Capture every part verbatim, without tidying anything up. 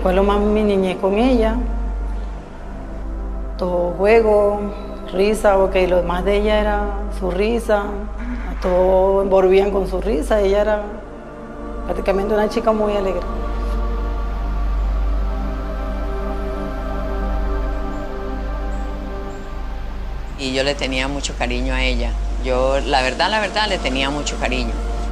Recuerdo más mi niñez con ella. Todo juego, risa, porque lo más de ella era su risa. Todos envolvían con su risa. Ella era prácticamente una chica muy alegre. Y yo le tenía mucho cariño a ella. Yo, la verdad, la verdad, le tenía mucho cariño.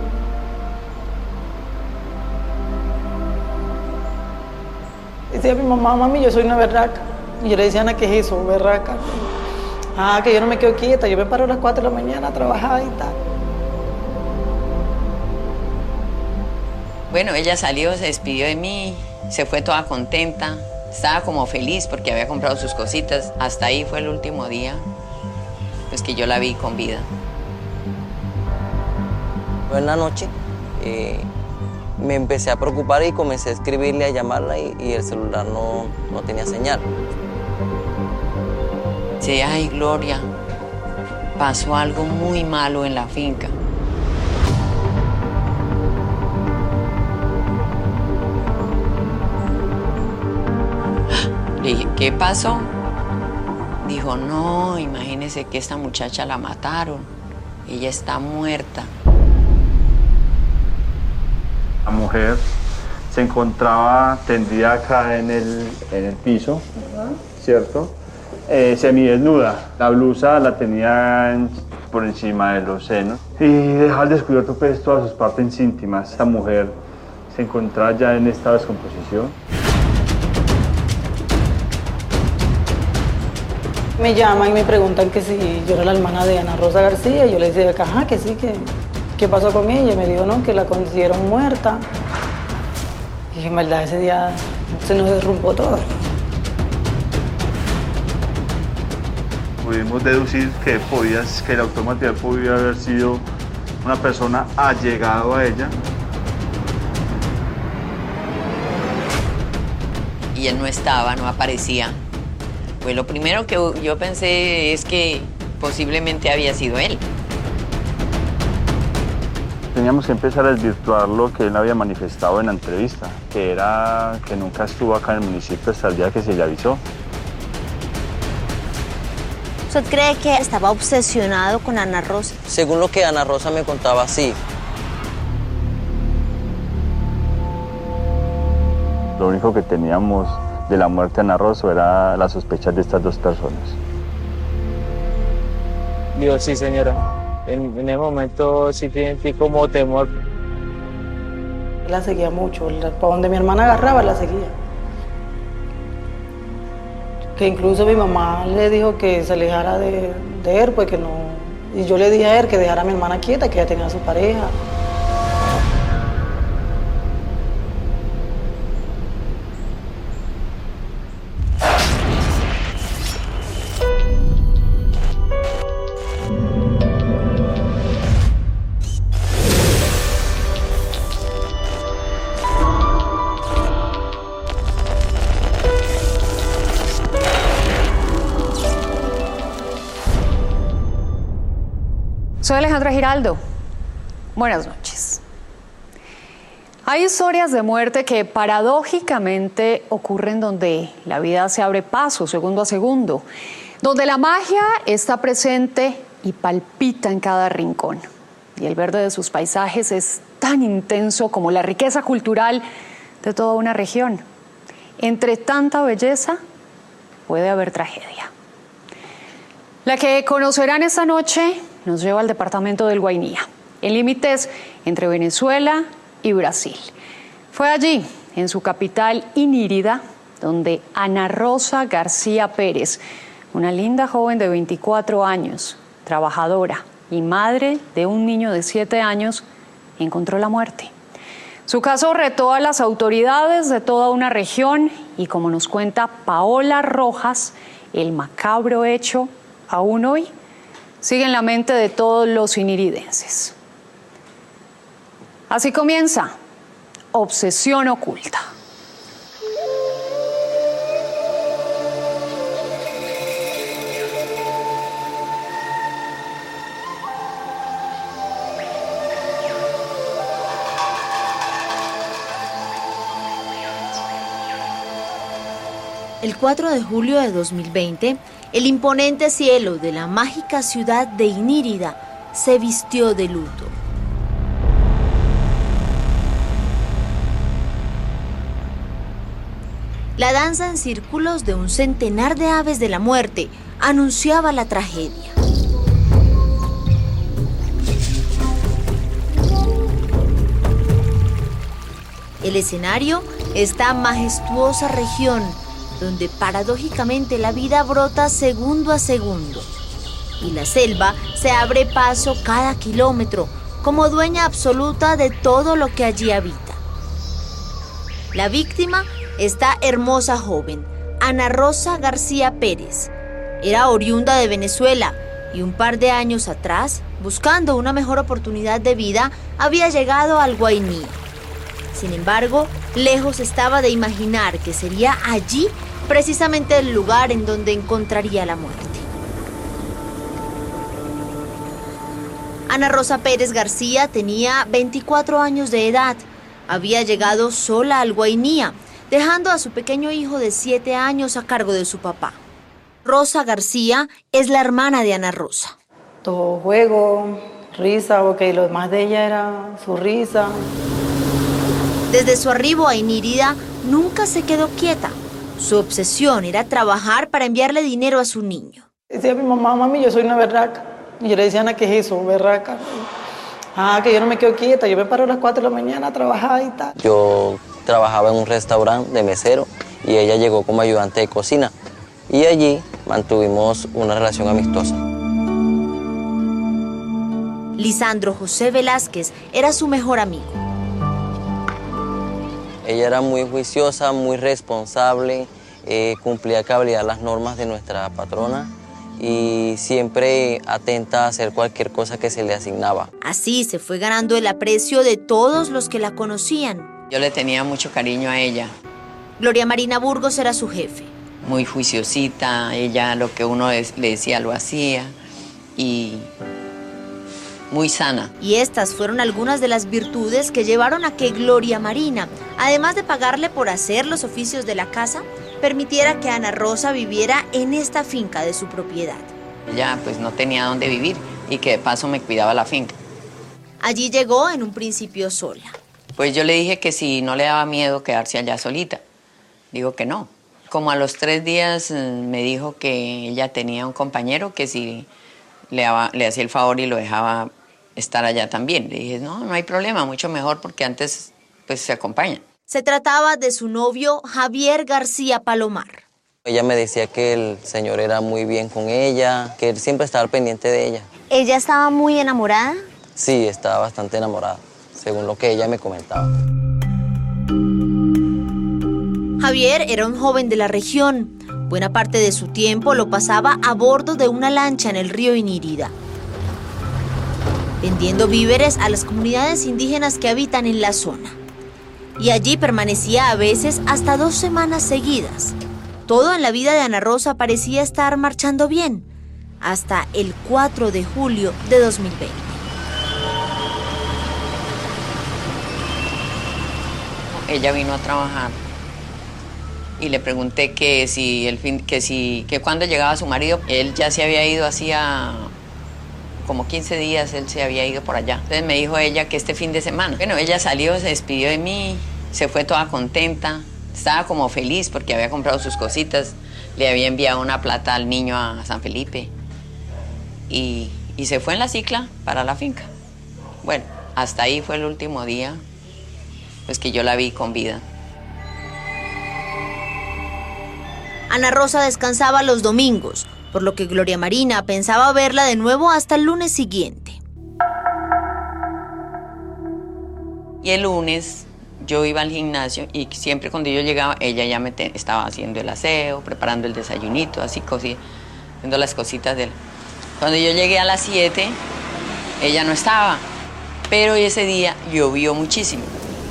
Decía mi mamá, mami, yo soy una berraca. Y yo le decía, Ana, ¿qué es eso, berraca? Ah, que yo no me quedo quieta, yo me paro a las cuatro de la mañana a trabajar y tal. Bueno, ella salió, se despidió de mí, se fue toda contenta. Estaba como feliz porque había comprado sus cositas. Hasta ahí fue el último día, pues que yo la vi con vida. En la noche eh, me empecé a preocupar y comencé a escribirle, a llamarla y, y el celular no, no tenía señal. Sí, ay, Gloria, pasó algo muy malo en la finca. Le dije, ¿qué pasó? Dijo, no, imagínese que esta muchacha la mataron. Ella está muerta. La mujer se encontraba tendida acá en el, en el piso, uh-huh. ¿Cierto? Eh, semidesnuda. La blusa la tenía en, por encima de los senos y dejaba al descubierto pues, todas sus partes íntimas. Esta mujer se encontraba ya en estado de descomposición. Me llaman y me preguntan que si yo era la hermana de Ana Rosa García. Yo le decía que ajá, que sí, que qué pasó con ella. Y me dijo, no, que la consiguieron muerta. Y en verdad ese día se nos derrumbó todo. Pudimos deducir que, podías, que el autor material podía haber sido una persona allegada a ella. Y él no estaba, no aparecía. Pues lo primero que yo pensé es que posiblemente había sido él. Teníamos que empezar a desvirtuar lo que él había manifestado en la entrevista, que era que nunca estuvo acá en el municipio hasta el día que se le avisó. ¿Usted cree que estaba obsesionado con Ana Rosa? Según lo que Ana Rosa me contaba, sí. Lo único que teníamos de la muerte de Ana Rosa era las sospechas de estas dos personas. Dios, sí, señora. En, en el momento sí sentí como temor. La seguía mucho, para donde mi hermana agarraba la seguía. Que incluso mi mamá le dijo que se alejara de, de él, pues que no... Y yo le dije a él que dejara a mi hermana quieta, que ella tenía a su pareja. Soy Alejandra Giraldo. Buenas noches. Hay historias de muerte que paradójicamente ocurren donde la vida se abre paso segundo a segundo, donde la magia está presente y palpita en cada rincón. Y el verde de sus paisajes es tan intenso como la riqueza cultural de toda una región. Entre tanta belleza puede haber tragedia. La que conocerán esta noche nos lleva al departamento del Guainía, en límites entre Venezuela y Brasil. Fue allí, en su capital Inírida, donde Ana Rosa García Pérez, una linda joven de veinticuatro años, trabajadora y madre de un niño de siete años, encontró la muerte. Su caso retó a las autoridades de toda una región y, como nos cuenta Paola Rojas, el macabro hecho aún hoy sigue en la mente de todos los iniridenses. Así comienza Obsesión Oculta. El cuatro de julio de dos mil veinte, el imponente cielo de la mágica ciudad de Inírida se vistió de luto. La danza en círculos de un centenar de aves de la muerte anunciaba la tragedia. El escenario, esta majestuosa región, donde paradójicamente la vida brota segundo a segundo, y la selva se abre paso cada kilómetro, como dueña absoluta de todo lo que allí habita. La víctima, esta hermosa joven, Ana Rosa García Pérez, era oriunda de Venezuela y un par de años atrás, buscando una mejor oportunidad de vida, había llegado al Guainí. Sin embargo, lejos estaba de imaginar que sería allí precisamente el lugar en donde encontraría la muerte. Ana Rosa Pérez García tenía veinticuatro años de edad. Había llegado sola al Guainí, dejando a su pequeño hijo de siete años a cargo de su papá. Rosa García es la hermana de Ana Rosa. Todo juego, risa, porque lo más de ella era su risa. Desde su arribo a Inírida, nunca se quedó quieta. Su obsesión era trabajar para enviarle dinero a su niño. Decía mi mamá, mami, yo soy una berraca. Y yo le decía, Ana, ¿qué es eso, berraca? Ah, que yo no me quedo quieta, yo me paro a las cuatro de la mañana a trabajar y tal. Yo trabajaba en un restaurante de mesero y ella llegó como ayudante de cocina. Y allí mantuvimos una relación amistosa. Lisandro José Velázquez era su mejor amigo. Ella era muy juiciosa, muy responsable, eh, cumplía a cabalidad las normas de nuestra patrona y siempre atenta a hacer cualquier cosa que se le asignaba. Así se fue ganando el aprecio de todos los que la conocían. Yo le tenía mucho cariño a ella. Gloria Marina Burgos era su jefe. Muy juiciosita, ella lo que uno le decía lo hacía y muy sana. Y estas fueron algunas de las virtudes que llevaron a que Gloria Marina, además de pagarle por hacer los oficios de la casa, permitiera que Ana Rosa viviera en esta finca de su propiedad. Ella pues no tenía dónde vivir y que de paso me cuidaba la finca. Allí llegó en un principio sola. Pues yo le dije que si no le daba miedo quedarse allá solita. Digo que no. Como a los tres días me dijo que ella tenía un compañero que si le, daba, le hacía el favor y lo dejaba estar allá también. Le dije, no, no hay problema, mucho mejor porque antes pues se acompañan. Se trataba de su novio Javier García Palomar. Ella me decía que el señor era muy bien con ella, que él siempre estaba pendiente de ella. ¿Ella estaba muy enamorada? Sí, estaba bastante enamorada, según lo que ella me comentaba. Javier era un joven de la región. Buena parte de su tiempo lo pasaba a bordo de una lancha en el río Inírida, vendiendo víveres a las comunidades indígenas que habitan en la zona. Y allí permanecía a veces hasta dos semanas seguidas. Todo en la vida de Ana Rosa parecía estar marchando bien, hasta el cuatro de julio de dos mil veinte. Ella vino a trabajar y le pregunté que si el fin, que si, que cuando llegaba su marido. Él ya se había ido hacía como quince días, él se había ido por allá. Entonces me dijo ella que este fin de semana. Bueno, ella salió, se despidió de mí, se fue toda contenta, estaba como feliz porque había comprado sus cositas, le había enviado una plata al niño a San Felipe y, y se fue en la cicla para la finca. Bueno, hasta ahí fue el último día pues que yo la vi con vida. Ana Rosa descansaba los domingos, por lo que Gloria Marina pensaba verla de nuevo hasta el lunes siguiente. Y el lunes yo iba al gimnasio y siempre cuando yo llegaba, ella ya me te, estaba haciendo el aseo, preparando el desayunito, así, cosi, haciendo las cositas de él. Cuando yo llegué a las siete, ella no estaba, pero ese día llovió muchísimo.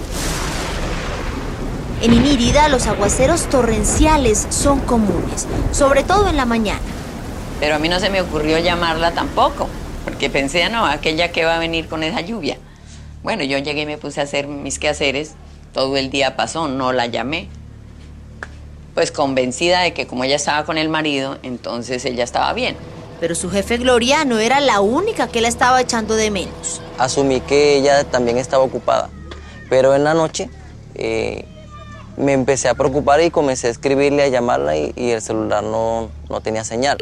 En Inírida los aguaceros torrenciales son comunes, sobre todo en la mañana. Pero a mí no se me ocurrió llamarla tampoco, porque pensé, no, aquella que va a venir con esa lluvia. Bueno, yo llegué y me puse a hacer mis quehaceres, todo el día pasó, no la llamé. Pues pues convencida de que como ella estaba con el marido, entonces ella estaba bien. Pero su jefe Gloria no era la única que la estaba echando de menos. Asumí que ella también estaba ocupada, pero en la noche eh, me empecé a preocupar y comencé a escribirle, a llamarla y, y el celular no, no tenía señal.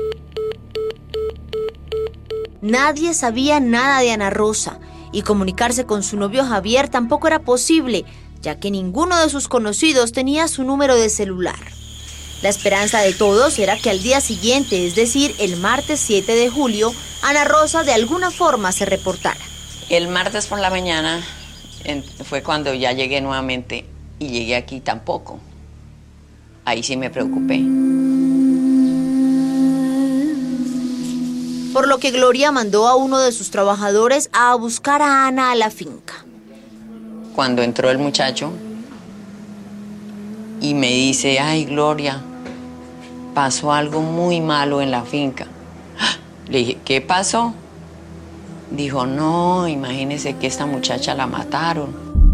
Nadie sabía nada de Ana Rosa y comunicarse con su novio Javier tampoco era posible, ya que ninguno de sus conocidos tenía su número de celular. La esperanza de todos era que al día siguiente, es decir, el martes siete de julio, Ana Rosa de alguna forma se reportara. El martes por la mañana en, fue cuando ya llegué nuevamente y llegué aquí tampoco. Ahí sí me preocupé. Por lo que Gloria mandó a uno de sus trabajadores a buscar a Ana a la finca. Cuando entró el muchacho y me dice, ay, Gloria, pasó algo muy malo en la finca. Le dije, ¿qué pasó? Dijo, no, imagínese que esta muchacha la mataron.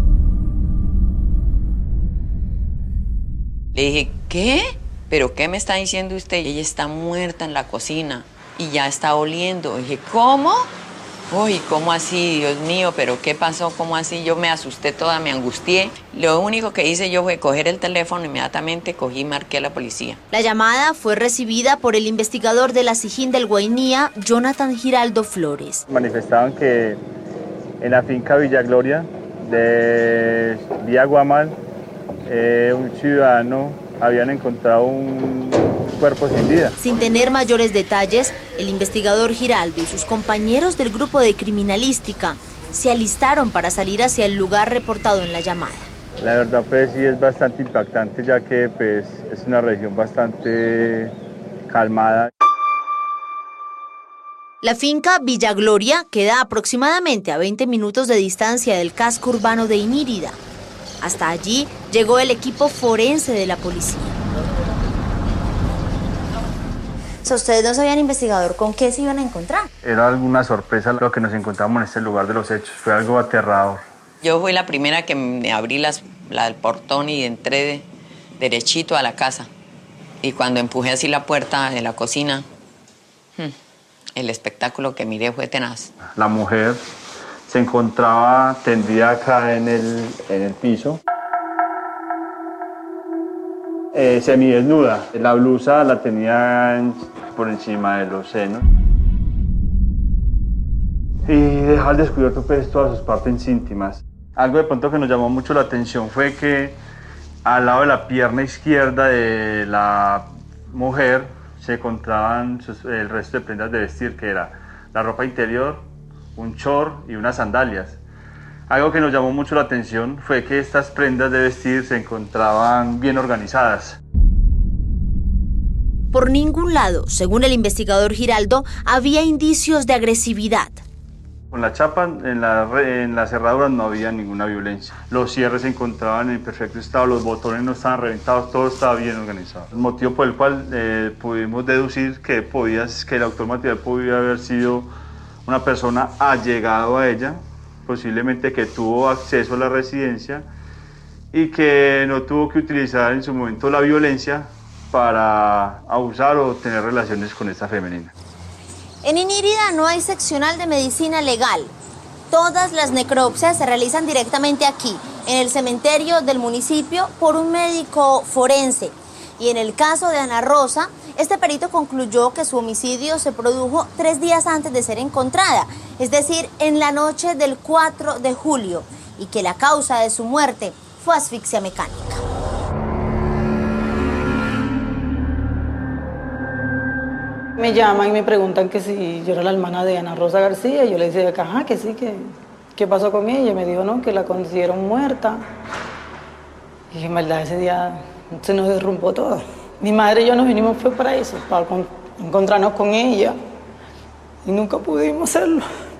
Le dije, ¿qué? ¿Pero qué me está diciendo usted? Ella está muerta en la cocina y ya está oliendo. Dije, ¿cómo? Uy, ¿cómo así? Dios mío, ¿pero qué pasó? ¿Cómo así? Yo me asusté toda, me angustié. Lo único que hice yo fue coger el teléfono, inmediatamente cogí y marqué a la policía. La llamada fue recibida por el investigador de la SIJIN del Guainía, Jonathan Giraldo Flores. Manifestaban que en la finca Villa Gloria de Vía Guamal, eh, un ciudadano habían encontrado un cuerpo sin vida. Sin tener mayores detalles, el investigador Giraldo y sus compañeros del grupo de criminalística se alistaron para salir hacia el lugar reportado en la llamada. La verdad pues sí es bastante impactante, ya que pues es una región bastante calmada. La finca Villa Gloria queda aproximadamente a veinte minutos de distancia del casco urbano de Inírida. Hasta allí llegó el equipo forense de la policía. O sea, ¿ustedes no sabían, investigador, con qué se iban a encontrar? Era alguna sorpresa lo que nos encontramos en este lugar de los hechos. Fue algo aterrador. Yo fui la primera que me abrí las, la del portón y entré de, derechito a la casa. Y cuando empujé así la puerta de la cocina, el espectáculo que miré fue tenaz. La mujer se encontraba tendida acá en el, en el piso. Eh, semidesnuda. La blusa la tenía en, por encima de los senos. Y dejaba al descubierto pues, todas sus partes íntimas. Algo de pronto que nos llamó mucho la atención fue que al lado de la pierna izquierda de la mujer se encontraban sus, el resto de prendas de vestir, que era la ropa interior, un short y unas sandalias. Algo que nos llamó mucho la atención fue que estas prendas de vestir se encontraban bien organizadas. Por ningún lado, según el investigador Giraldo, había indicios de agresividad. Con la chapa en la, en la cerradura no había ninguna violencia. Los cierres se encontraban en perfecto estado, los botones no estaban reventados, todo estaba bien organizado. El motivo por el cual eh, pudimos deducir que, podía, que el autor material podía haber sido una persona allegada a ella, posiblemente que tuvo acceso a la residencia y que no tuvo que utilizar en su momento la violencia para abusar o tener relaciones con esta femenina. En Inírida no hay seccional de medicina legal. Todas las necropsias se realizan directamente aquí, en el cementerio del municipio, por un médico forense. Y en el caso de Ana Rosa, este perito concluyó que su homicidio se produjo tres días antes de ser encontrada, es decir, en la noche del cuatro de julio, y que la causa de su muerte fue asfixia mecánica. Me llaman y me preguntan que si yo era la hermana de Ana Rosa García, y yo le decía que ajá, que sí, que qué pasó con ella. Y me dijo, no, que la consiguieron muerta. Y en verdad ese día se nos derrumbó todo. Mi madre y yo nos vinimos fue para eso, para encontrarnos con ella. Y nunca pudimos hacerlo.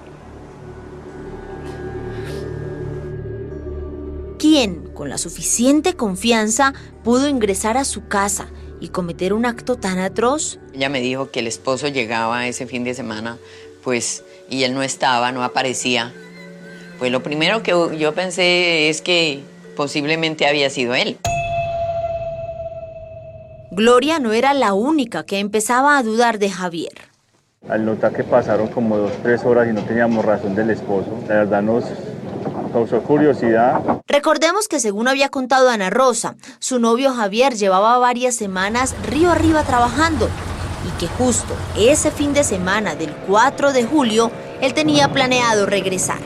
¿Quién, con la suficiente confianza, pudo ingresar a su casa y cometer un acto tan atroz? Ella me dijo que el esposo llegaba ese fin de semana, pues, y él no estaba, no aparecía. Pues lo primero que yo pensé es que posiblemente había sido él. Gloria no era la única que empezaba a dudar de Javier. Al notar que pasaron como dos, tres horas y no teníamos razón del esposo, la verdad nos causó curiosidad. Recordemos que según había contado Ana Rosa, su novio Javier llevaba varias semanas río arriba trabajando y que justo ese fin de semana del cuatro de julio, él tenía planeado regresar.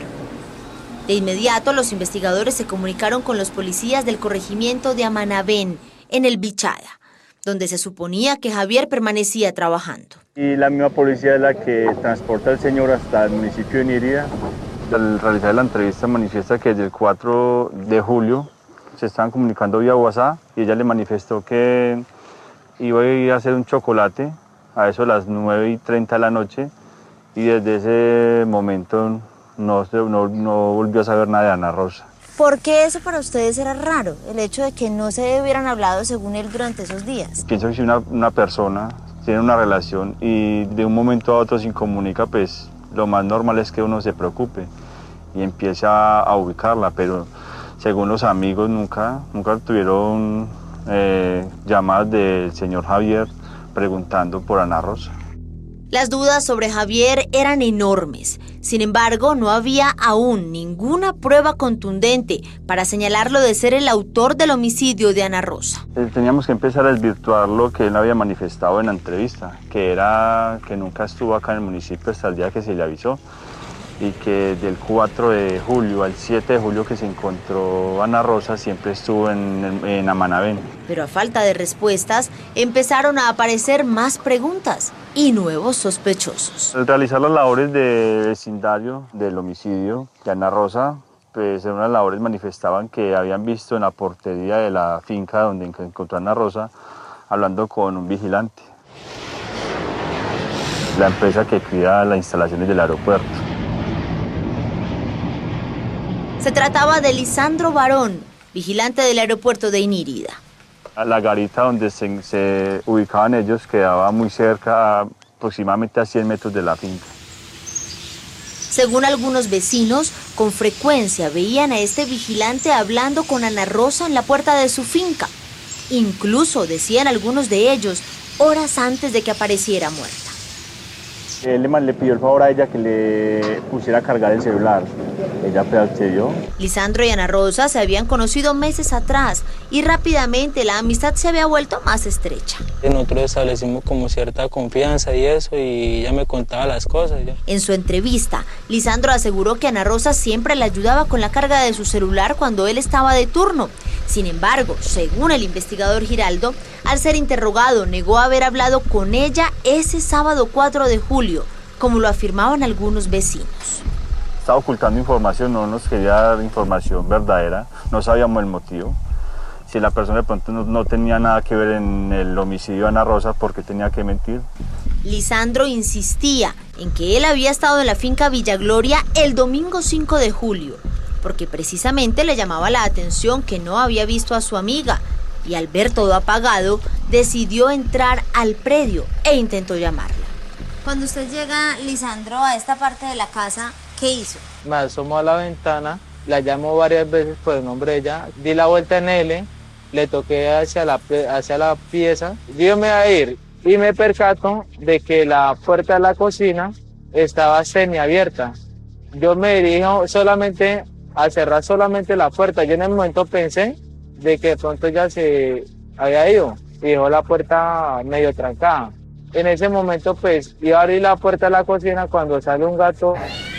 De inmediato, los investigadores se comunicaron con los policías del corregimiento de Amanabén, en el Bichada, donde se suponía que Javier permanecía trabajando. Y la misma policía es la que transporta al señor hasta el municipio de Inírida. Al realizar la entrevista manifiesta que desde el cuatro de julio se estaban comunicando vía WhatsApp y ella le manifestó que iba a ir a hacer un chocolate a eso de las nueve y treinta de la noche y desde ese momento no, no, no volvió a saber nada de Ana Rosa. ¿Por qué eso para ustedes era raro? El hecho de que no se hubieran hablado según él durante esos días. Pienso que si una, una persona tiene una relación y de un momento a otro se incomunica, pues lo más normal es que uno se preocupe y empiece a, a ubicarla, pero según los amigos nunca, nunca tuvieron eh, llamadas del señor Javier preguntando por Ana Rosa. Las dudas sobre Javier eran enormes. Sin embargo, no había aún ninguna prueba contundente para señalarlo de ser el autor del homicidio de Ana Rosa. Teníamos que empezar a desvirtuar lo que él había manifestado en la entrevista, que era que nunca estuvo acá en el municipio hasta el día que se le avisó y que del cuatro de julio al siete de julio que se encontró Ana Rosa siempre estuvo en, en Amanabén. Pero a falta de respuestas, empezaron a aparecer más preguntas y nuevos sospechosos. Al realizar las labores de vecindario del homicidio de Ana Rosa, pues en unas labores manifestaban que habían visto en la portería de la finca donde encontró a Ana Rosa hablando con un vigilante, la empresa que cuida las instalaciones del aeropuerto. Se trataba de Lisandro Barón, vigilante del aeropuerto de Inírida. La garita donde se, se ubicaban ellos quedaba muy cerca, aproximadamente a cien metros de la finca. Según algunos vecinos, con frecuencia veían a este vigilante hablando con Ana Rosa en la puerta de su finca. Incluso, decían algunos de ellos, horas antes de que apareciera muerta. Él le pidió el favor a ella que le pusiera a cargar el celular. Ella accedió. Lisandro y Ana Rosa se habían conocido meses atrás y rápidamente la amistad se había vuelto más estrecha. Nosotros establecimos como cierta confianza y eso, y ella me contaba las cosas. ¿Ya? En su entrevista, Lisandro aseguró que Ana Rosa siempre le ayudaba con la carga de su celular cuando él estaba de turno. Sin embargo, según el investigador Giraldo, al ser interrogado negó haber hablado con ella ese sábado cuatro de julio, como lo afirmaban algunos vecinos. Estaba ocultando información, no nos quería dar información verdadera, no sabíamos el motivo. Si la persona de pronto no, no tenía nada que ver en el homicidio de Ana Rosa, ¿por qué tenía que mentir? Lisandro insistía en que él había estado en la finca Villa Gloria el domingo cinco de julio, porque precisamente le llamaba la atención que no había visto a su amiga y al ver todo apagado, decidió entrar al predio e intentó llamarla. Cuando usted llega, Lisandro, a esta parte de la casa, ¿qué hizo? Me asomó a la ventana, la llamó varias veces por el nombre de ella, di la vuelta en L, le toqué hacia la, hacia la pieza, yo me iba a ir y me percato de que la puerta de la cocina estaba semiabierta. Yo me dirijo solamente a cerrar solamente la puerta. Yo en el momento pensé de que de pronto ya se había ido y dejó la puerta medio trancada. En ese momento pues iba a abrir la puerta de la cocina cuando sale un gato,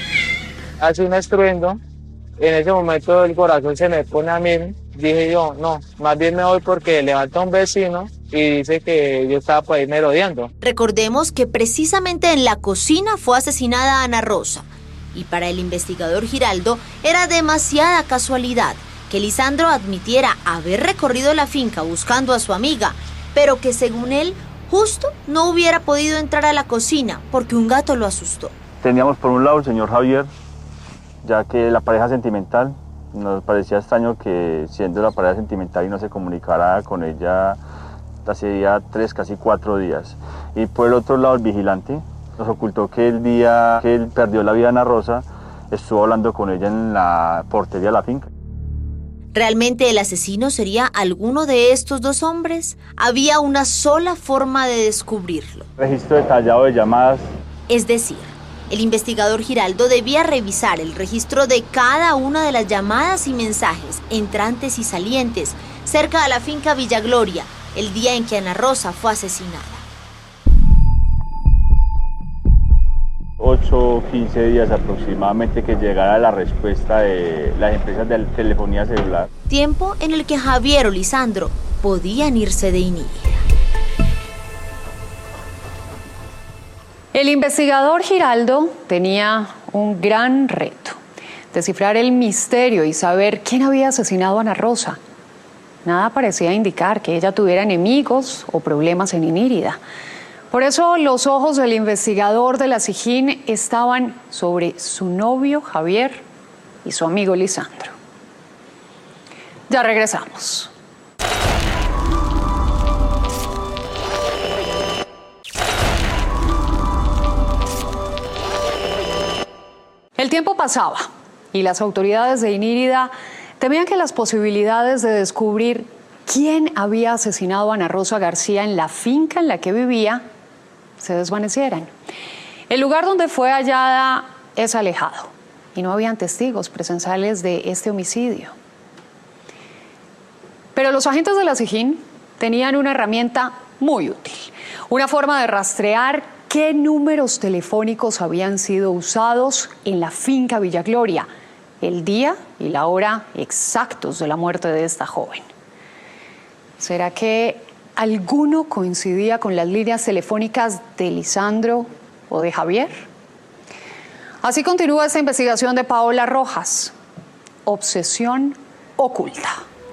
hace un estruendo. En ese momento el corazón se me pone a mí. Dije yo, no, más bien me voy porque levanta un vecino y dice que yo estaba por ahí merodeando. Recordemos que precisamente en la cocina fue asesinada Ana Rosa. Y para el investigador Giraldo era demasiada casualidad que Lisandro admitiera haber recorrido la finca buscando a su amiga, pero que según él justo no hubiera podido entrar a la cocina porque un gato lo asustó. Teníamos por un lado el señor Javier, ya que la pareja sentimental, nos parecía extraño que siendo la pareja sentimental y no se comunicara con ella hace ya tres, casi cuatro días. Y por el otro lado el vigilante nos ocultó que el día que él perdió la vida Ana Rosa, estuvo hablando con ella en la portería de la finca. ¿Realmente el asesino sería alguno de estos dos hombres? Había una sola forma de descubrirlo. Registro detallado de llamadas. Es decir, el investigador Giraldo debía revisar el registro de cada una de las llamadas y mensajes entrantes y salientes cerca de la finca Villa Gloria, el día en que Ana Rosa fue asesinada. ocho o quince días aproximadamente que llegara la respuesta de las empresas de telefonía celular. Tiempo en el que Javier o Lisandro podían irse de Inírida. El investigador Giraldo tenía un gran reto: descifrar el misterio y saber quién había asesinado a Ana Rosa. Nada parecía indicar que ella tuviera enemigos o problemas en Inírida. Por eso los ojos del investigador de la SIJIN estaban sobre su novio Javier y su amigo Lisandro. Ya regresamos. El tiempo pasaba y las autoridades de Inírida temían que las posibilidades de descubrir quién había asesinado a Ana Rosa García en la finca en la que vivía se desvanecieran. El lugar donde fue hallada es alejado y no habían testigos presenciales de este homicidio. Pero los agentes de la SIJIN tenían una herramienta muy útil, una forma de rastrear qué números telefónicos habían sido usados en la finca Villa Gloria, el día y la hora exactos de la muerte de esta joven. ¿Será que alguno coincidía con las líneas telefónicas de Lisandro o de Javier? Así continúa esta investigación de Paola Rojas. Obsesión oculta.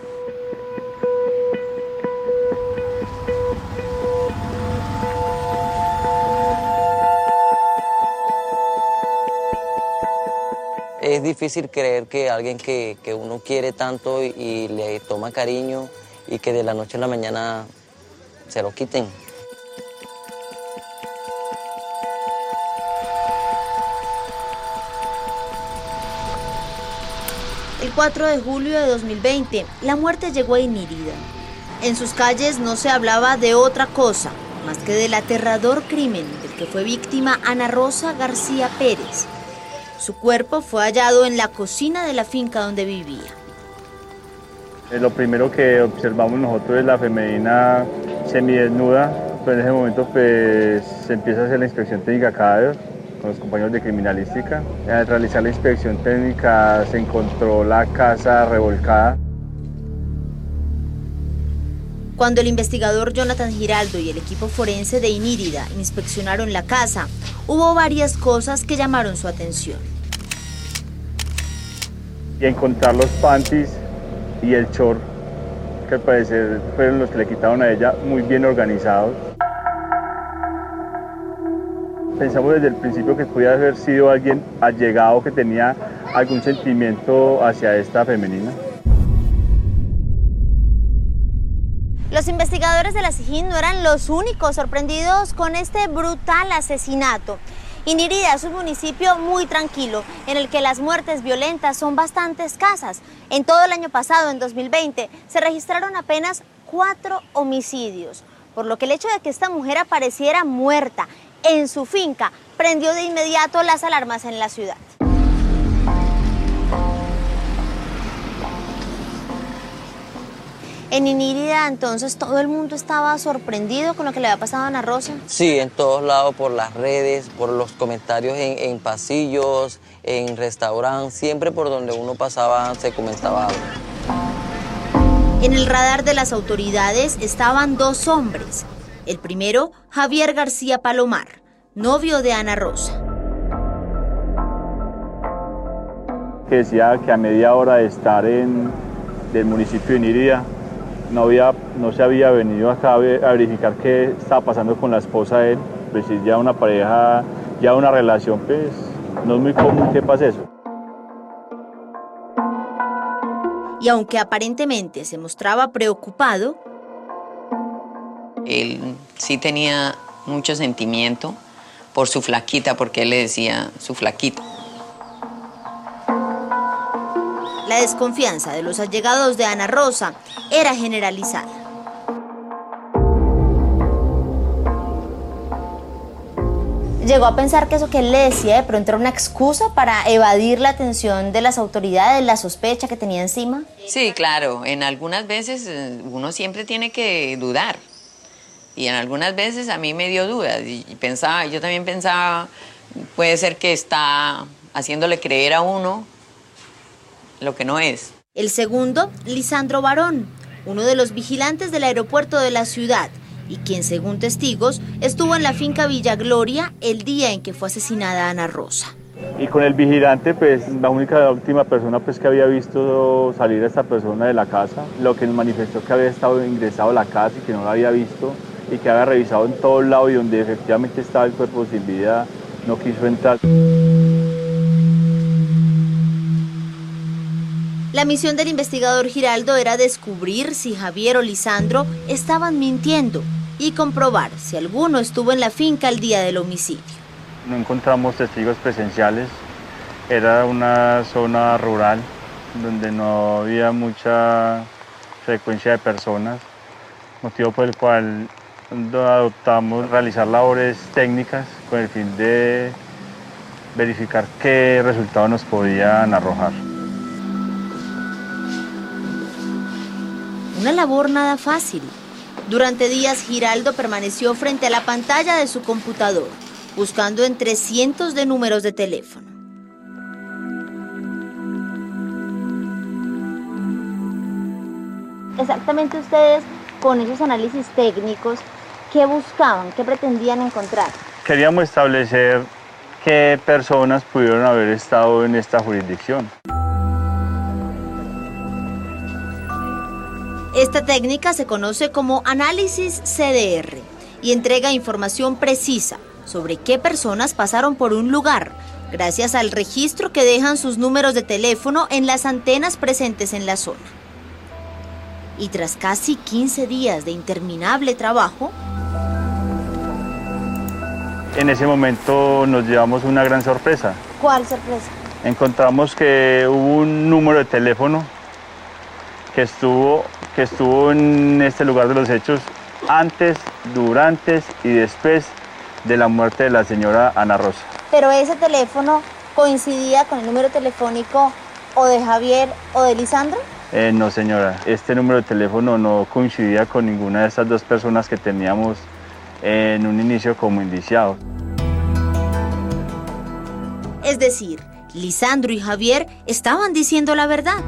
Es difícil creer que alguien que, que uno quiere tanto y, y le toma cariño y que de la noche a la mañana se lo quiten. El cuatro de julio de dos mil veinte, la muerte llegó a Inírida. En sus calles no se hablaba de otra cosa más que del aterrador crimen del que fue víctima Ana Rosa García Pérez. Su cuerpo fue hallado en la cocina de la finca donde vivía. Lo primero que observamos nosotros es la femenina semidesnuda, pues en ese momento pues, se empieza a hacer la inspección técnica cadáver con los compañeros de criminalística. Al realizar la inspección técnica se encontró la casa revolcada. Cuando el investigador Jonathan Giraldo y el equipo forense de Inírida inspeccionaron la casa, hubo varias cosas que llamaron su atención. Y encontrar los panties y el short, que al parecer fueron los que le quitaron a ella, muy bien organizados. Pensamos desde el principio que podía haber sido alguien allegado que tenía algún sentimiento hacia esta femenina. Los investigadores de la SIJIN no eran los únicos sorprendidos con este brutal asesinato. Inírida es un municipio muy tranquilo, en el que las muertes violentas son bastante escasas. En todo el año pasado, en dos mil veinte, se registraron apenas cuatro homicidios, por lo que el hecho de que esta mujer apareciera muerta en su finca prendió de inmediato las alarmas en la ciudad. En Inírida, entonces, ¿todo el mundo estaba sorprendido con lo que le había pasado a Ana Rosa? Sí, en todos lados, por las redes, por los comentarios en, en pasillos, en restaurantes, siempre por donde uno pasaba se comentaba algo. En el radar de las autoridades estaban dos hombres. El primero, Javier García Palomar, novio de Ana Rosa. Que decía que a media hora de estar en del municipio de Inírida, No, había, no se había venido acá a verificar qué estaba pasando con la esposa de él. Pues si ya una pareja, ya una relación, pues no es muy común que pase eso. Y aunque aparentemente se mostraba preocupado, él sí tenía mucho sentimiento por su flaquita, porque él le decía su flaquita. La desconfianza de los allegados de Ana Rosa era generalizada. ¿Llegó a pensar que eso que él le decía de pronto era una excusa para evadir la atención de las autoridades, la sospecha que tenía encima? Sí, claro. En algunas veces uno siempre tiene que dudar. Y en algunas veces a mí me dio dudas. Y pensaba, yo también pensaba, puede ser que está haciéndole creer a uno lo que no es. El segundo, Lisandro Barón, uno de los vigilantes del aeropuerto de la ciudad, y quien, según testigos, estuvo en la finca Villa Gloria el día en que fue asesinada Ana Rosa. Y con el vigilante, pues la única la última persona pues, que había visto salir a esta persona de la casa, lo que nos manifestó que había estado ingresado a la casa y que no la había visto y que había revisado en todos lados y donde efectivamente estaba el cuerpo sin vida, no quiso entrar. La misión del investigador Giraldo era descubrir si Javier o Lisandro estaban mintiendo y comprobar si alguno estuvo en la finca el día del homicidio. No encontramos testigos presenciales, era una zona rural donde no había mucha frecuencia de personas, motivo por el cual adoptamos realizar labores técnicas con el fin de verificar qué resultados nos podían arrojar. Una labor nada fácil. Durante días Giraldo permaneció frente a la pantalla de su computador, buscando entre cientos de números de teléfono. Exactamente ustedes, con esos análisis técnicos, ¿qué buscaban? ¿Qué pretendían encontrar? Queríamos establecer qué personas pudieron haber estado en esta jurisdicción. Esta técnica se conoce como análisis C D R y entrega información precisa sobre qué personas pasaron por un lugar, gracias al registro que dejan sus números de teléfono en las antenas presentes en la zona. Y tras casi quince días de interminable trabajo, en ese momento nos llevamos una gran sorpresa. ¿Cuál sorpresa? Encontramos que hubo un número de teléfono que estuvo, que estuvo en este lugar de los hechos antes, durante y después de la muerte de la señora Ana Rosa. ¿Pero ese teléfono coincidía con el número telefónico o de Javier o de Lisandro? Eh, no, señora. Este número de teléfono no coincidía con ninguna de estas dos personas que teníamos en un inicio como indiciados. Es decir, Lisandro y Javier estaban diciendo la verdad.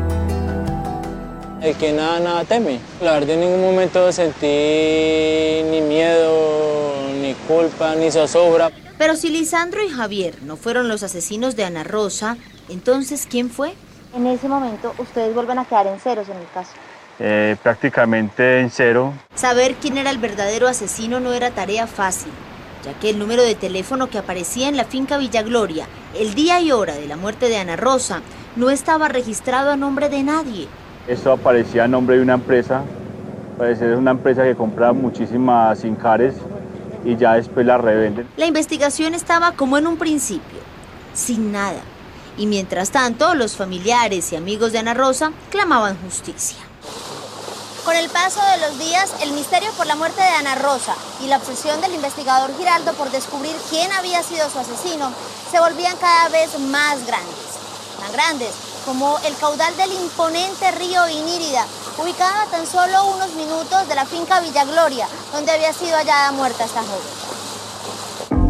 El que nada, nada teme. La verdad, en ningún momento sentí ni miedo, ni culpa, ni zozobra. Pero si Lisandro y Javier no fueron los asesinos de Ana Rosa, entonces, ¿quién fue? En ese momento, ustedes vuelven a quedar en ceros en el caso. Eh, prácticamente en cero. Saber quién era el verdadero asesino no era tarea fácil, ya que el número de teléfono que aparecía en la finca Villa Gloria, el día y hora de la muerte de Ana Rosa, no estaba registrado a nombre de nadie. Esto aparecía a nombre de una empresa, parece una empresa que compra muchísimas Sincares y ya después la revenden. La investigación estaba como en un principio, sin nada. Y mientras tanto, los familiares y amigos de Ana Rosa clamaban justicia. Con el paso de los días, el misterio por la muerte de Ana Rosa y la obsesión del investigador Giraldo por descubrir quién había sido su asesino se volvían cada vez más grandes. Tan grandes como el caudal del imponente río Inírida, ubicado a tan solo unos minutos de la finca Villa Gloria, donde había sido hallada muerta esta joven.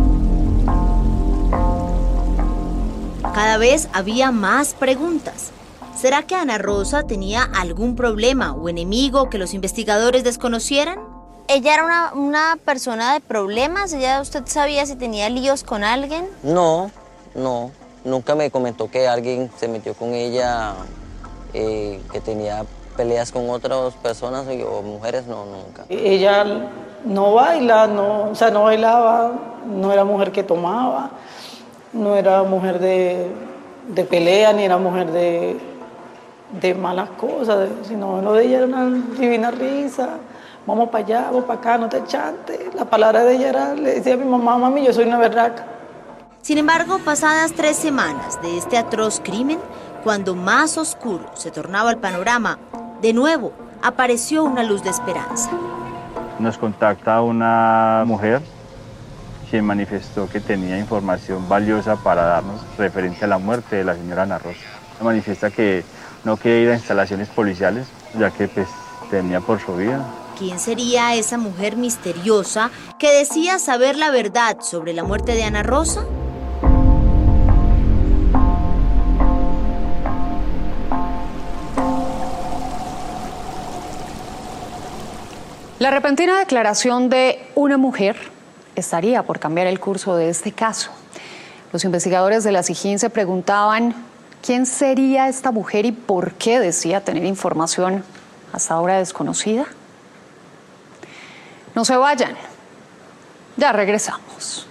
Cada vez había más preguntas. ¿Será que Ana Rosa tenía algún problema o enemigo que los investigadores desconocieran? ¿Ella era una, una persona de problemas? ¿Ella, usted sabía si tenía líos con alguien? No, no. Nunca me comentó que alguien se metió con ella, eh, que tenía peleas con otras personas o mujeres, no, nunca. Ella no baila, no, o sea, no bailaba, no era mujer que tomaba, no era mujer de, de pelea, ni era mujer de, de malas cosas, sino lo de ella era una divina risa. Vamos para allá, vamos para acá, no te chantes. La palabra de ella era, le decía a mi mamá, mami, yo soy una berraca. Sin embargo, pasadas tres semanas de este atroz crimen, Cuando más oscuro se tornaba el panorama, de nuevo apareció una luz de esperanza. Nos contacta una mujer quien manifestó que tenía información valiosa para darnos referente a la muerte de la señora Ana Rosa. Manifiesta que no quería ir a instalaciones policiales, ya que pues, temía por su vida. ¿Quién sería esa mujer misteriosa que decía saber la verdad sobre la muerte de Ana Rosa? La repentina declaración de una mujer estaría por cambiar el curso de este caso. Los investigadores de la SIJIN se preguntaban quién sería esta mujer y por qué decía tener información hasta ahora desconocida. No se vayan, ya regresamos.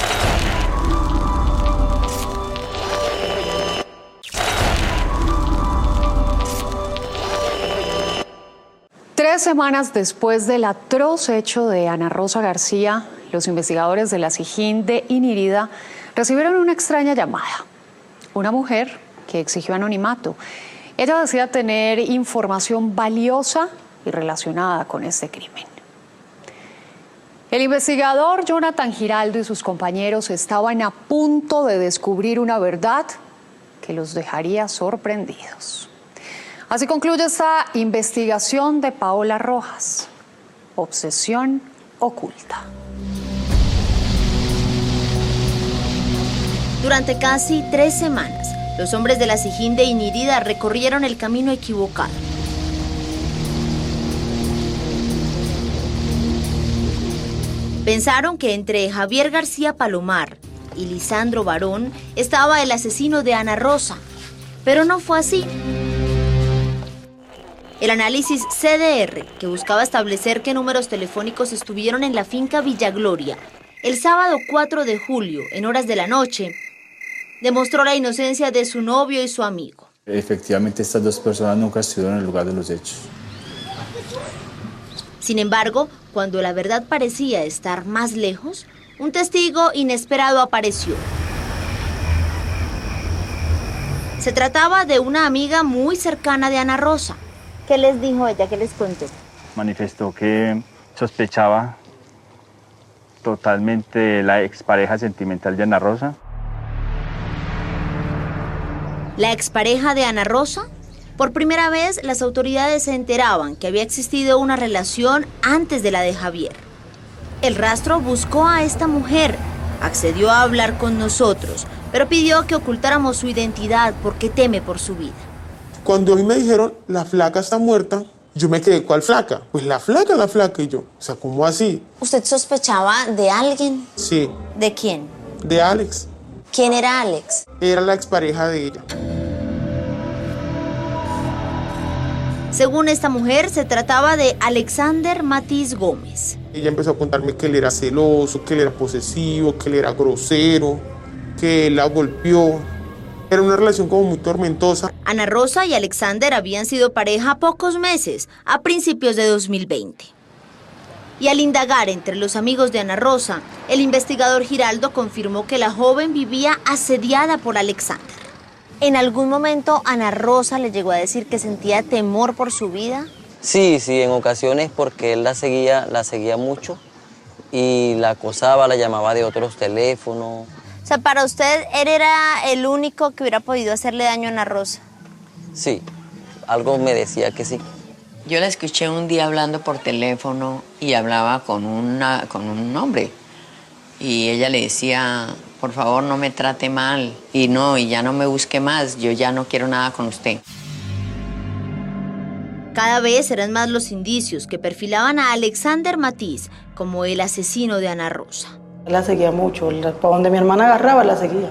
Tres semanas después del atroz hecho de Ana Rosa García, los investigadores de la SIJIN de Inírida recibieron una extraña llamada. Una mujer que exigió anonimato. Ella decía tener información valiosa y relacionada con este crimen. El investigador Jonathan Giraldo y sus compañeros estaban a punto de descubrir una verdad que los dejaría sorprendidos. Así concluye esta investigación de Paola Rojas. Obsesión oculta. Durante casi tres semanas, los hombres de la SIJIN de Inírida recorrieron el camino equivocado. Pensaron que entre Javier García Palomar y Lisandro Barón estaba el asesino de Ana Rosa, pero no fue así. El análisis C D R, que buscaba establecer qué números telefónicos estuvieron en la finca Villagloria el sábado cuatro de julio, en horas de la noche, demostró la inocencia de su novio y su amigo. Efectivamente, estas dos personas nunca estuvieron en el lugar de los hechos. Sin embargo, cuando la verdad parecía estar más lejos, un testigo inesperado apareció. Se trataba de una amiga muy cercana de Ana Rosa. ¿Qué les dijo ella? ¿Qué les contó? Manifestó que sospechaba totalmente de la expareja sentimental de Ana Rosa. ¿La expareja de Ana Rosa? Por primera vez, las autoridades se enteraban que había existido una relación antes de la de Javier. El rastro buscó a esta mujer, accedió a hablar con nosotros, pero pidió que ocultáramos su identidad porque teme por su vida. Cuando a mí me dijeron, la flaca está muerta, yo me quedé, ¿cuál flaca? Pues la flaca, la flaca, y yo, o sea, ¿cómo así? ¿Usted sospechaba de alguien? Sí. ¿De quién? De Alex. ¿Quién era Alex? Era la expareja de ella. Según esta mujer, se trataba de Alexander Matiz Gómez. Ella empezó a contarme que él era celoso, que él era posesivo, que él era grosero, que él la golpeó. Era una relación como muy tormentosa. Ana Rosa y Alexander habían sido pareja pocos meses, a principios de dos mil veinte. Y al indagar entre los amigos de Ana Rosa, el investigador Giraldo confirmó que la joven vivía asediada por Alexander. ¿En algún momento Ana Rosa le llegó a decir que sentía temor por su vida? Sí, sí, en ocasiones porque él la seguía, la seguía mucho y la acosaba, la llamaba de otros teléfonos. O sea, para usted, él era el único que hubiera podido hacerle daño a Ana Rosa. Sí, algo me decía que sí. Yo la escuché un día hablando por teléfono y hablaba con, una, con un hombre. Y ella le decía, por favor, no me trate mal. Y no, y ya no me busque más, yo ya no quiero nada con usted. Cada vez eran más los indicios que perfilaban a Alexander Matiz como el asesino de Ana Rosa. La seguía mucho, para donde mi hermana agarraba la seguía.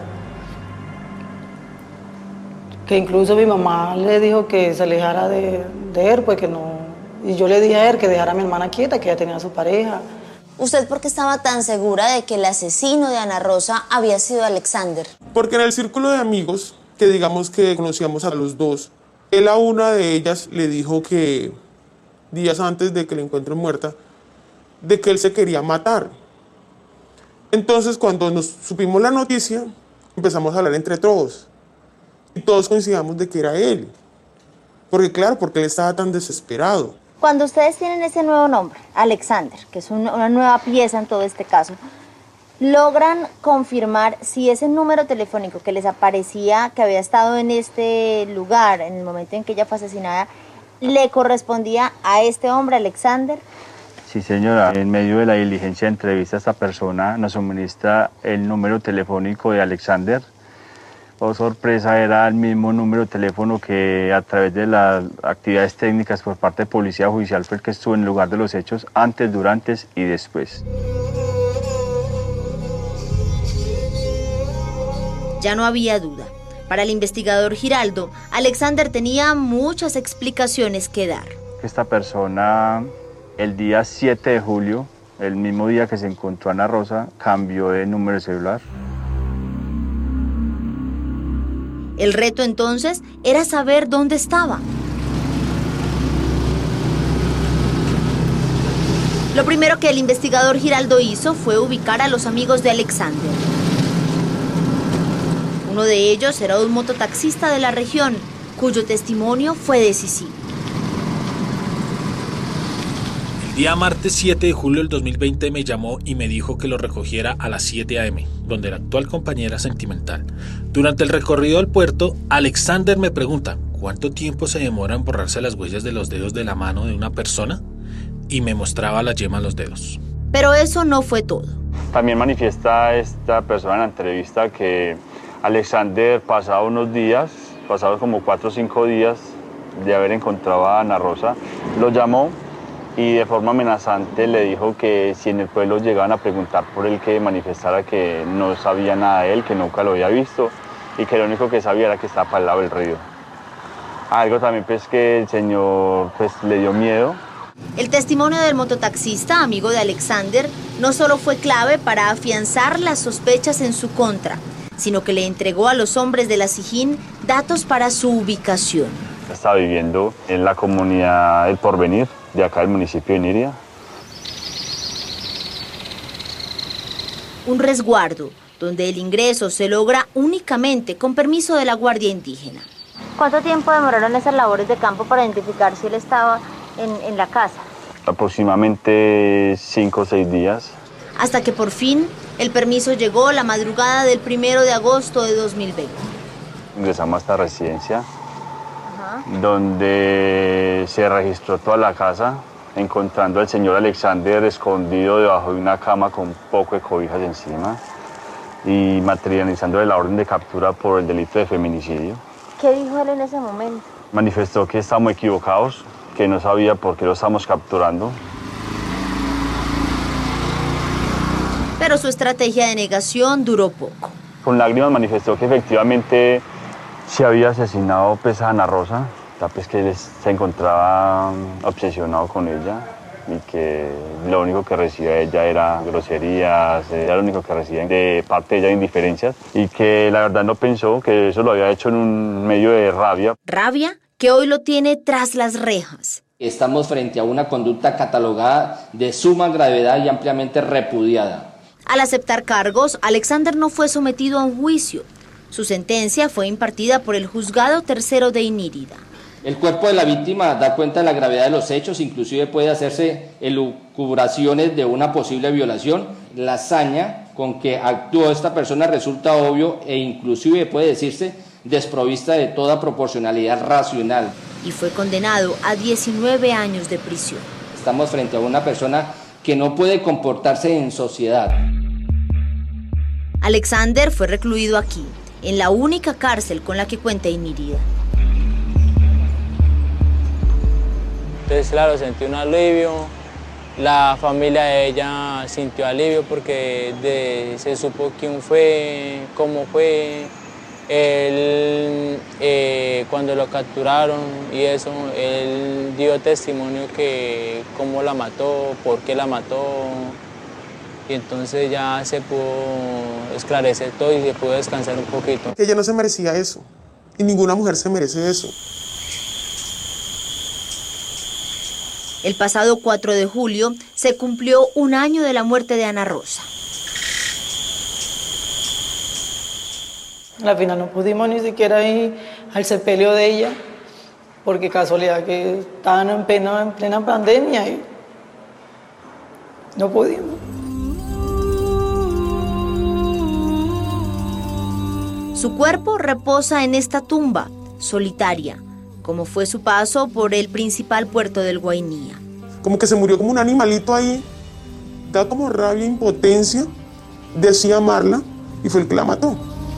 Que incluso mi mamá le dijo que se alejara de, de él, pues que no... Y yo le dije a él que dejara a mi hermana quieta, que ella tenía a su pareja. ¿Usted por qué estaba tan segura de que el asesino de Ana Rosa había sido Alexander? Porque en el círculo de amigos, que digamos que conocíamos a los dos, él a una de ellas le dijo que días antes de que la encuentren muerta, de que él se quería matar. Entonces, cuando nos supimos la noticia, empezamos a hablar entre todos. Y todos coincidamos de que era él. Porque claro, porque él estaba tan desesperado. Cuando ustedes tienen ese nuevo nombre, Alexander, que es una, una nueva pieza en todo este caso, ¿logran confirmar si ese número telefónico que les aparecía que había estado en este lugar en el momento en que ella fue asesinada, le correspondía a este hombre, Alexander? Sí, señora. En medio de la diligencia de entrevista, esta persona nos suministra el número telefónico de Alexander. Oh, sorpresa, era el mismo número de teléfono que a través de las actividades técnicas por parte de Policía Judicial fue el que estuvo en el lugar de los hechos antes, durante y después. Ya no había duda. Para el investigador Giraldo, Alexander tenía muchas explicaciones que dar. Esta persona, el día siete de julio, el mismo día que se encontró Ana Rosa, cambió de número de celular. El reto entonces era saber dónde estaba. Lo primero que el investigador Giraldo hizo fue ubicar a los amigos de Alexander. Uno de ellos era un mototaxista de la región, cuyo testimonio fue decisivo. El día martes siete de julio del dos mil veinte me llamó y me dijo que lo recogiera a las siete a eme, donde la actual compañera sentimental. Durante el recorrido al puerto, Alexander me pregunta, ¿cuánto tiempo se demora en borrarse las huellas de los dedos de la mano de una persona? Y me mostraba la yema de los dedos. Pero eso no fue todo. También manifiesta esta persona en la entrevista que Alexander, pasado unos días, pasados como cuatro o cinco días de haber encontrado a Ana Rosa, lo llamó y de forma amenazante le dijo que si en el pueblo llegaban a preguntar por él, que manifestara que no sabía nada de él, que nunca lo había visto y que lo único que sabía era que estaba para el lado del río. Algo también pues que el señor pues le dio miedo. El testimonio del mototaxista, amigo de Alexander, no solo fue clave para afianzar las sospechas en su contra, sino que le entregó a los hombres de la SIJIN datos para su ubicación. Estaba viviendo en la comunidad El Porvenir, de acá del municipio de Inírida. Un resguardo, donde el ingreso se logra únicamente con permiso de la Guardia Indígena. ¿Cuánto tiempo demoraron esas labores de campo para identificar si él estaba en, en la casa? Aproximadamente cinco o seis días. Hasta que por fin el permiso llegó la madrugada del primero de agosto de dos mil veinte. Ingresamos a esta residencia, ajá, donde se registró toda la casa, encontrando al señor Alexander escondido debajo de una cama con un poco de cobijas encima y materializando la orden de captura por el delito de feminicidio. ¿Qué dijo él en ese momento? Manifestó que estábamos equivocados, que no sabía por qué lo estamos capturando. Pero su estrategia de negación duró poco. Con lágrimas manifestó que efectivamente se había asesinado pues, a Ana Rosa, pues, que él se encontraba obsesionado con ella y que lo único que recibía de ella era groserías, era lo único que recibía de parte de ella indiferencias y que la verdad no pensó que eso lo había hecho en un medio de rabia. Rabia que hoy lo tiene tras las rejas. Estamos frente a una conducta catalogada de suma gravedad y ampliamente repudiada. Al aceptar cargos, Alexander no fue sometido a un juicio. Su sentencia fue impartida por el Juzgado Tercero de Inírida. El cuerpo de la víctima da cuenta de la gravedad de los hechos, inclusive puede hacerse elucubraciones de una posible violación. La hazaña con que actuó esta persona resulta obvio e inclusive puede decirse desprovista de toda proporcionalidad racional. Y fue condenado a diecinueve años de prisión. Estamos frente a una persona que no puede comportarse en sociedad. Alexander fue recluido aquí, en la única cárcel con la que cuenta Inírida. Entonces, claro, sentí un alivio. La familia de ella sintió alivio porque de, se supo quién fue, cómo fue. Él, eh, cuando lo capturaron y eso, él dio testimonio que cómo la mató, por qué la mató. Y entonces ya se pudo esclarecer todo y se pudo descansar un poquito. Ella no se merecía eso. Y ninguna mujer se merece eso. El pasado cuatro de julio se cumplió un año de la muerte de Ana Rosa. Al final no pudimos ni siquiera ir al sepelio de ella, porque casualidad que estaban en plena, en plena pandemia y no pudimos. Su cuerpo reposa en esta tumba, solitaria, como fue su paso por el principal puerto del Guainía. Como que se murió como un animalito ahí, da como rabia, impotencia, decía amarla y fue el que la mató.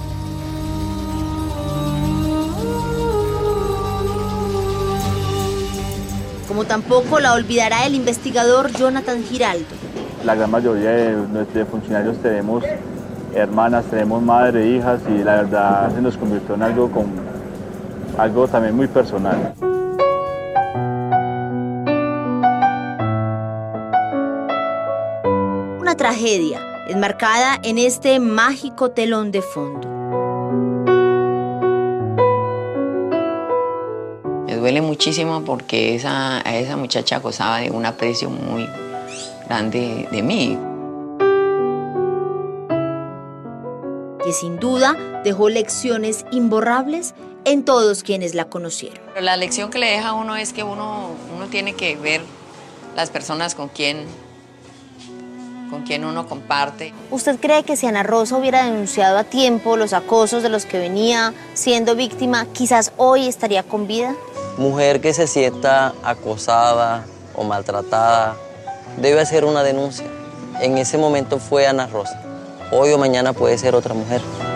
Como tampoco la olvidará el investigador Jonathan Giraldo. La gran mayoría de nuestros funcionarios tenemos hermanas, tenemos madre, hijas y la verdad se nos convirtió en algo, con, algo también muy personal. Una tragedia enmarcada en este mágico telón de fondo. Me duele muchísimo porque esa, a esa muchacha gozaba de un aprecio muy grande de mí. Que sin duda dejó lecciones imborrables en todos quienes la conocieron. Pero la lección que le deja a uno es que uno, uno tiene que ver las personas con quien, con quien uno comparte. ¿Usted cree que si Ana Rosa hubiera denunciado a tiempo los acosos de los que venía siendo víctima, quizás hoy estaría con vida? Mujer que se sienta acosada o maltratada debe hacer una denuncia. En ese momento fue Ana Rosa. Hoy o mañana puede ser otra mujer.